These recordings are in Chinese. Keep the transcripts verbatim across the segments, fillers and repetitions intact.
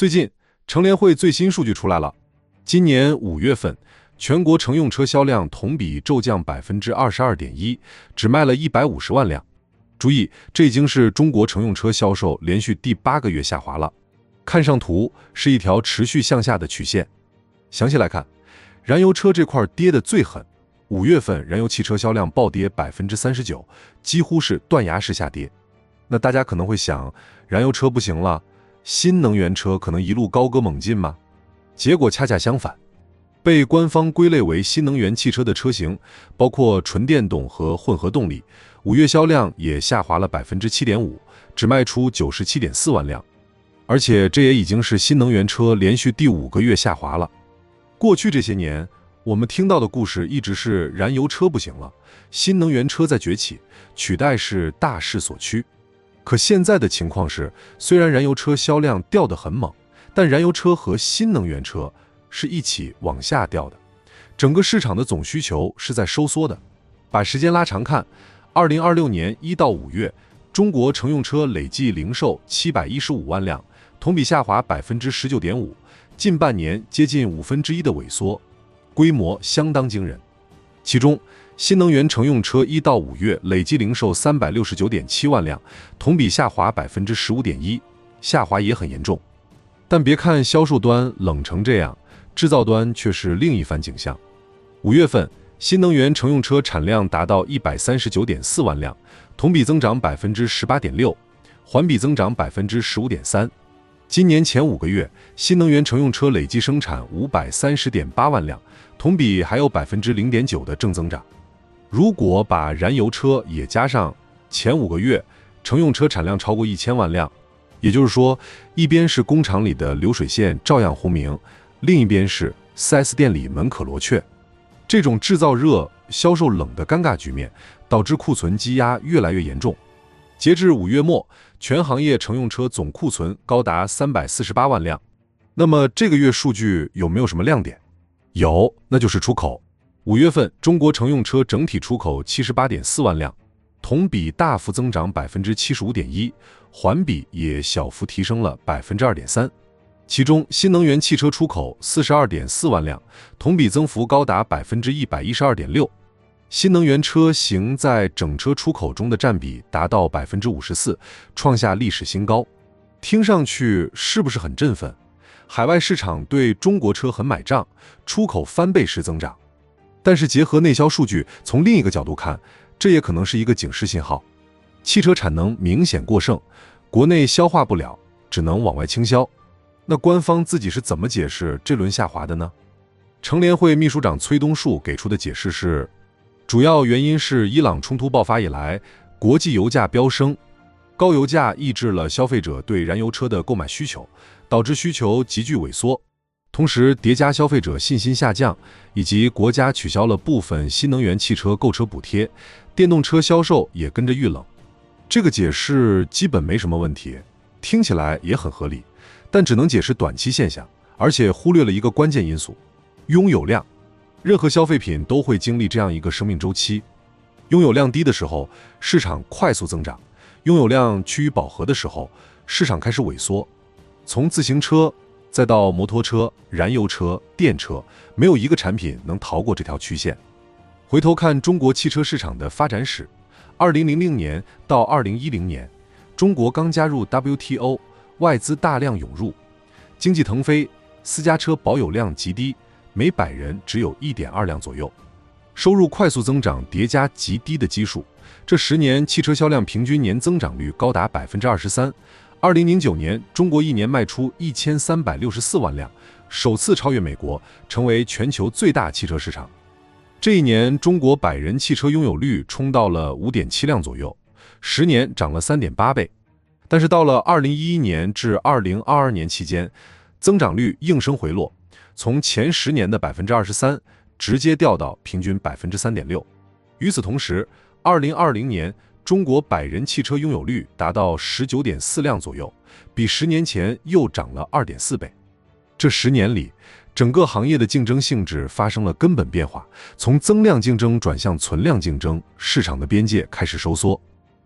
最近，乘联会最新数据出来了，今年五月份，全国乘用车销量同比骤降 百分之二十二点一， 只卖了一百五十万辆。注意，这已经是中国乘用车销售连续第八个月下滑了。看上图是一条持续向下的曲线。详细来看，燃油车这块跌得最狠，五月份燃油汽车销量暴跌 百分之三十九， 几乎是断崖式下跌。那大家可能会想，燃油车不行了，新能源车可能一路高歌猛进吗？结果恰恰相反，被官方归类为新能源汽车的车型，包括纯电动和混合动力，五月销量也下滑了 百分之七点五， 只卖出 九十七点四万辆。而且这也已经是新能源车连续第五个月下滑了。过去这些年，我们听到的故事一直是燃油车不行了，新能源车在崛起，取代是大势所趋。可现在的情况是，虽然燃油车销量掉得很猛，但燃油车和新能源车是一起往下掉的，整个市场的总需求是在收缩的。把时间拉长看，二零二六年一到五月，中国乘用车累计零售七百一十五万辆，同比下滑 百分之十九点五， 近半年接近五分之一的萎缩，规模相当惊人。其中，新能源乘用车一到五月累计零售三百六十九点七万辆，同比下滑 百分之十五点一， 下滑也很严重。但别看销售端冷成这样，制造端却是另一番景象。五月份，新能源乘用车产量达到一百三十九点四万辆，同比增长 百分之十八点六， 环比增长 百分之十五点三。今年前五个月，新能源乘用车累计生产五百三十点八万辆，同比还有 百分之零点九 的正增长。如果把燃油车也加上，前五个月乘用车产量超过一千万辆，也就是说，一边是工厂里的流水线照样轰鸣，另一边是 四 S 店里门可罗雀。这种制造热、销售冷的尴尬局面，导致库存积压越来越严重。截至五月末，全行业乘用车总库存高达三百四十八万辆。那么这个月数据有没有什么亮点？有，那就是出口。五月份，中国乘用车整体出口 七十八点四万辆，同比大幅增长 百分之七十五点一， 环比也小幅提升了 百分之二点三。其中，新能源汽车出口 四十二点四万辆，同比增幅高达 百分之一百一十二点六。新能源车型在整车出口中的占比达到 百分之五十四， 创下历史新高。听上去是不是很振奋？海外市场对中国车很买账，出口翻倍式增长。但是结合内销数据，从另一个角度看，这也可能是一个警示信号。汽车产能明显过剩，国内消化不了，只能往外倾销。那官方自己是怎么解释这轮下滑的呢？乘联会秘书长崔东树给出的解释是，主要原因是伊朗冲突爆发以来，国际油价飙升，高油价抑制了消费者对燃油车的购买需求，导致需求急剧萎缩。同时叠加消费者信心下降，以及国家取消了部分新能源汽车购车补贴，电动车销售也跟着遇冷。这个解释基本没什么问题，听起来也很合理，但只能解释短期现象，而且忽略了一个关键因素：拥有量。任何消费品都会经历这样一个生命周期，拥有量低的时候，市场快速增长；拥有量趋于饱和的时候，市场开始萎缩。从自行车再到摩托车、燃油车、电车，没有一个产品能逃过这条曲线。回头看中国汽车市场的发展史，二零零零年到二零一零年，中国刚加入 W T O， 外资大量涌入，经济腾飞，私家车保有量极低，每百人只有 一点二辆左右。收入快速增长叠加极低的基数，这十年汽车销量平均年增长率高达 百分之二十三。二零零九年，中国一年卖出一千三百六十四万辆，首次超越美国，成为全球最大汽车市场。这一年，中国百人汽车拥有率冲到了 五点七辆左右，十年涨了 三点八倍。但是到了二零一一年至二零二二年期间，增长率应声回落，从前十年的 百分之二十三 直接掉到平均 百分之三点六。与此同时，二零二零年中国百人汽车拥有率达到 十九点四辆左右，比十年前又涨了 二点四倍。这十年里，整个行业的竞争性质发生了根本变化，从增量竞争转向存量竞争，市场的边界开始收缩。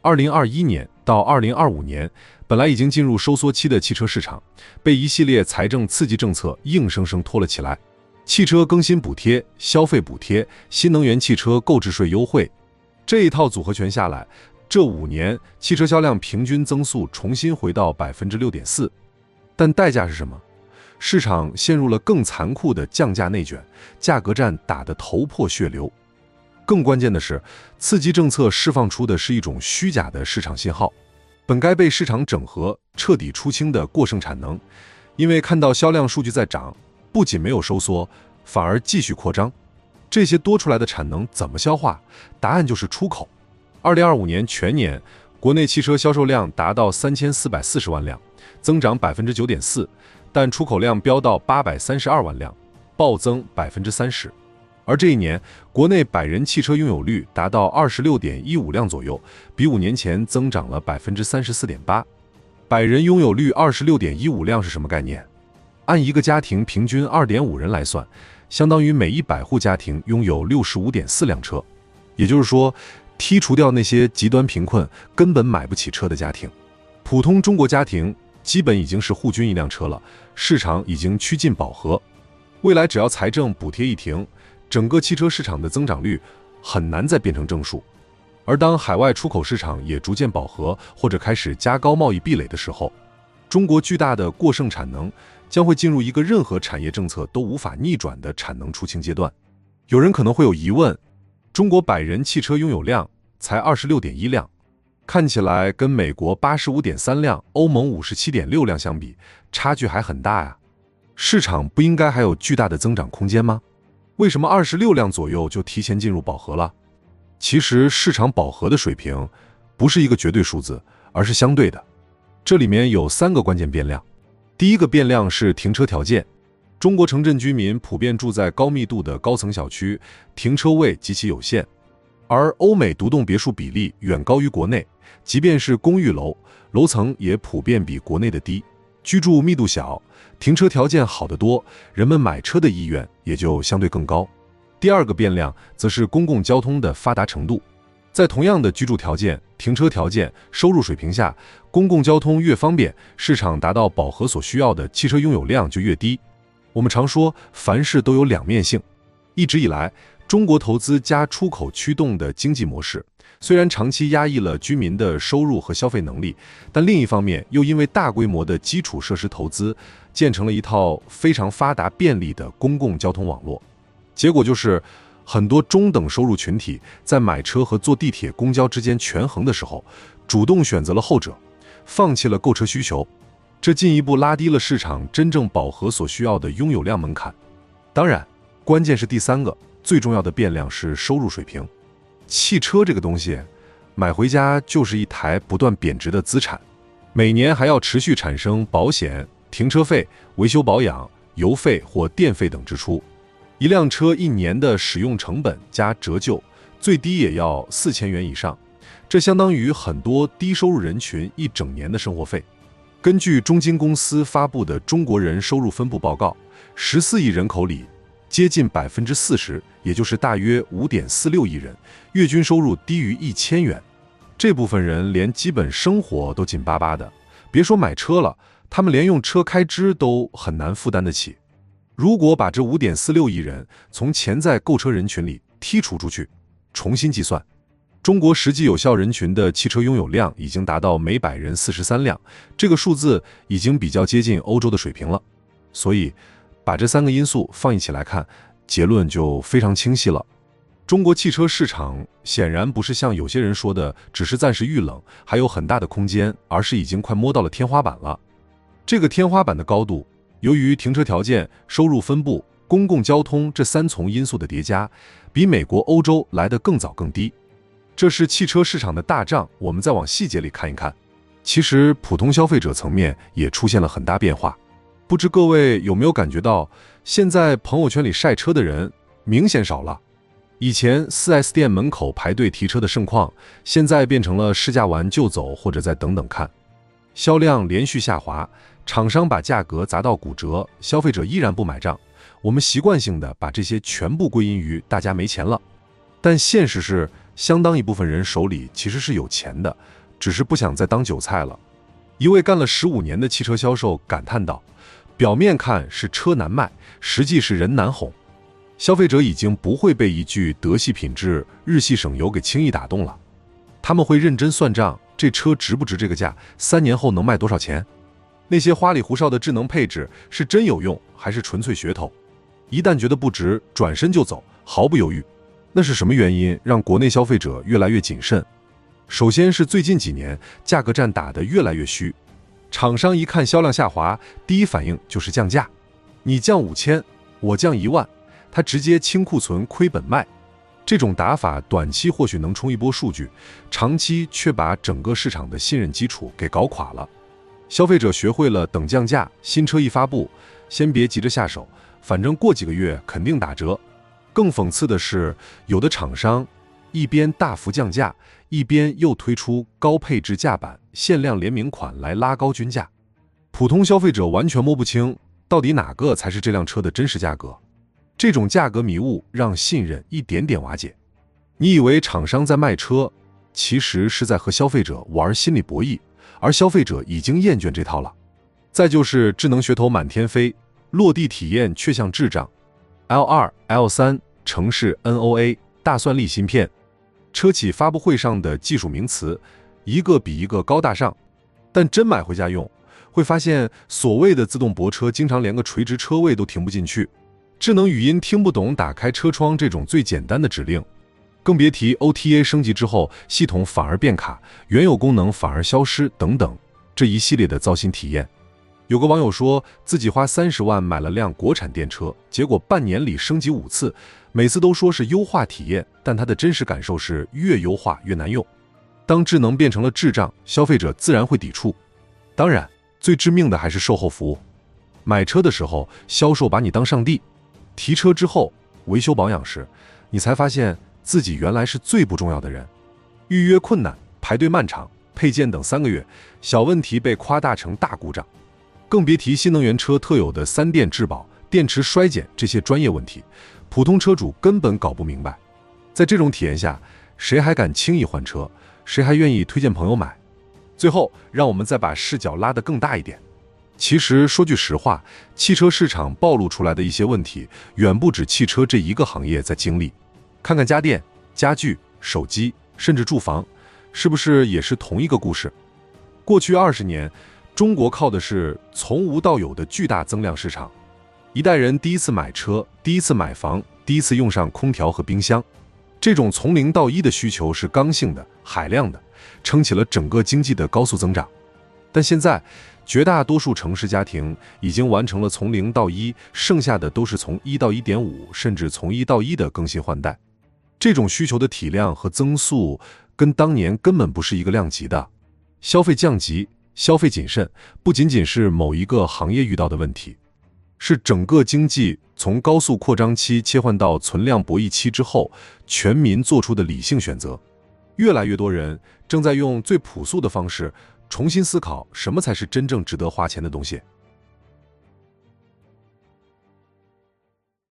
二零二一年到二零二五年，本来已经进入收缩期的汽车市场，被一系列财政刺激政策硬生生拖了起来。汽车更新补贴、消费补贴、新能源汽车购置税优惠，这一套组合拳下来，这五年汽车销量平均增速重新回到 百分之六点四。 但代价是什么？市场陷入了更残酷的降价内卷，价格战打得头破血流。更关键的是，刺激政策释放出的是一种虚假的市场信号，本该被市场整合、彻底出清的过剩产能，因为看到销量数据在涨，不仅没有收缩，反而继续扩张。这些多出来的产能怎么消化？答案就是出口。二零二五年全年，国内汽车销售量达到三千四百四十万辆，增长 百分之九点四， 但出口量飙到八百三十二万辆，暴增 百分之三十。而这一年，国内百人汽车拥有率达到 二十六点一五辆左右，比五年前增长了 百分之三十四点八。 百人拥有率 二十六点一五辆是什么概念？按一个家庭平均 二点五人来算，相当于每一百户家庭拥有 六十五点四辆车。也就是说，剔除掉那些极端贫困根本买不起车的家庭，普通中国家庭基本已经是户均一辆车了，市场已经趋近饱和。未来只要财政补贴一停，整个汽车市场的增长率很难再变成正数。而当海外出口市场也逐渐饱和，或者开始加高贸易壁垒的时候，中国巨大的过剩产能将会进入一个任何产业政策都无法逆转的产能出清阶段。有人可能会有疑问，中国百人汽车拥有量才 二十六点一辆，看起来跟美国 八十五点三辆、欧盟 五十七点六辆相比，差距还很大呀。市场不应该还有巨大的增长空间吗？为什么二十六辆左右就提前进入饱和了？其实市场饱和的水平不是一个绝对数字，而是相对的。这里面有三个关键变量。第一个变量是停车条件。中国城镇居民普遍住在高密度的高层小区，停车位极其有限，而欧美独栋别墅比例远高于国内，即便是公寓楼，楼层也普遍比国内的低，居住密度小，停车条件好得多，人们买车的意愿也就相对更高。第二个变量则是公共交通的发达程度。在同样的居住条件、停车条件、收入水平下，公共交通越方便，市场达到饱和所需要的汽车拥有量就越低。我们常说凡事都有两面性，一直以来，中国投资加出口驱动的经济模式，虽然长期压抑了居民的收入和消费能力，但另一方面又因为大规模的基础设施投资，建成了一套非常发达便利的公共交通网络。结果就是很多中等收入群体在买车和坐地铁、公交之间权衡的时候，主动选择了后者，放弃了购车需求，这进一步拉低了市场真正饱和所需要的拥有量门槛。当然，关键是第三个最重要的变量是收入水平。汽车这个东西，买回家就是一台不断贬值的资产，每年还要持续产生保险、停车费、维修保养、油费或电费等支出。一辆车一年的使用成本加折旧，最低也要四千元以上，这相当于很多低收入人群一整年的生活费。根据中金公司发布的中国人收入分布报告，十四亿人口里，接近 百分之四十， 也就是大约 五点四六亿人，月均收入低于一千元。这部分人连基本生活都紧巴巴的，别说买车了，他们连用车开支都很难负担得起。如果把这 五点四六亿人从潜在购车人群里剔除出去，重新计算，中国实际有效人群的汽车拥有量已经达到每百人四十三辆，这个数字已经比较接近欧洲的水平了。所以，把这三个因素放一起来看，结论就非常清晰了。中国汽车市场显然不是像有些人说的只是暂时遇冷，还有很大的空间，而是已经快摸到了天花板了。这个天花板的高度，由于停车条件、收入分布、公共交通这三重因素的叠加，比美国、欧洲来得更早更低。这是汽车市场的大账，我们再往细节里看一看。其实普通消费者层面也出现了很大变化。不知各位有没有感觉到，现在朋友圈里晒车的人明显少了。以前 四 S 店门口排队提车的盛况，现在变成了试驾完就走，或者再等等看。销量连续下滑，厂商把价格砸到骨折，消费者依然不买账。我们习惯性的把这些全部归因于大家没钱了，但现实是相当一部分人手里其实是有钱的，只是不想再当韭菜了。一位干了十五年的汽车销售感叹道：“表面看是车难卖，实际是人难哄。消费者已经不会被一句德系品质、日系省油给轻易打动了，他们会认真算账，这车值不值这个价？三年后能卖多少钱？那些花里胡哨的智能配置是真有用，还是纯粹噱头？一旦觉得不值，转身就走，毫不犹豫。那是什么原因让国内消费者越来越谨慎？首先是最近几年价格战打得越来越虚，厂商一看销量下滑，第一反应就是降价。你降五千，我降一万，他直接清库存亏本卖。这种打法短期或许能冲一波数据，长期却把整个市场的信任基础给搞垮了。消费者学会了等降价，新车一发布，先别急着下手，反正过几个月肯定打折。更讽刺的是，有的厂商一边大幅降价，一边又推出高配置价版、限量联名款来拉高均价，普通消费者完全摸不清到底哪个才是这辆车的真实价格。这种价格迷雾让信任一点点瓦解。你以为厂商在卖车，其实是在和消费者玩心理博弈，而消费者已经厌倦这套了。再就是智能噱头满天飞，落地体验却像智障。L 二、L 三 城市 N O A 大算力芯片，车企发布会上的技术名词一个比一个高大上，但真买回家用，会发现所谓的自动泊车经常连个垂直车位都停不进去，智能语音听不懂打开车窗这种最简单的指令，更别提 O T A 升级之后系统反而变卡，原有功能反而消失等等，这一系列的糟心体验。有个网友说自己花三十万买了辆国产电车，结果半年里升级五次，每次都说是优化体验，但他的真实感受是越优化越难用。当智能变成了智障，消费者自然会抵触。当然，最致命的还是售后服务。买车的时候，销售把你当上帝；提车之后，维修保养时，你才发现自己原来是最不重要的人。预约困难，排队漫长，配件等三个月，小问题被夸大成大故障。更别提新能源车特有的三电质保、电池衰减这些专业问题，普通车主根本搞不明白。在这种体验下，谁还敢轻易换车？谁还愿意推荐朋友买？最后，让我们再把视角拉得更大一点。其实说句实话，汽车市场暴露出来的一些问题，远不止汽车这一个行业在经历。看看家电、家具、手机，甚至住房，是不是也是同一个故事？过去二十年，中国靠的是从无到有的巨大增量市场，一代人第一次买车，第一次买房，第一次用上空调和冰箱，这种从零到一的需求是刚性的、海量的，撑起了整个经济的高速增长。但现在，绝大多数城市家庭已经完成了从零到一，剩下的都是从一到一点五，甚至从一到一的更新换代。这种需求的体量和增速跟当年根本不是一个量级的。消费降级、消费谨慎，不仅仅是某一个行业遇到的问题，是整个经济从高速扩张期切换到存量博弈期之后，全民做出的理性选择。越来越多人正在用最朴素的方式重新思考什么才是真正值得花钱的东西。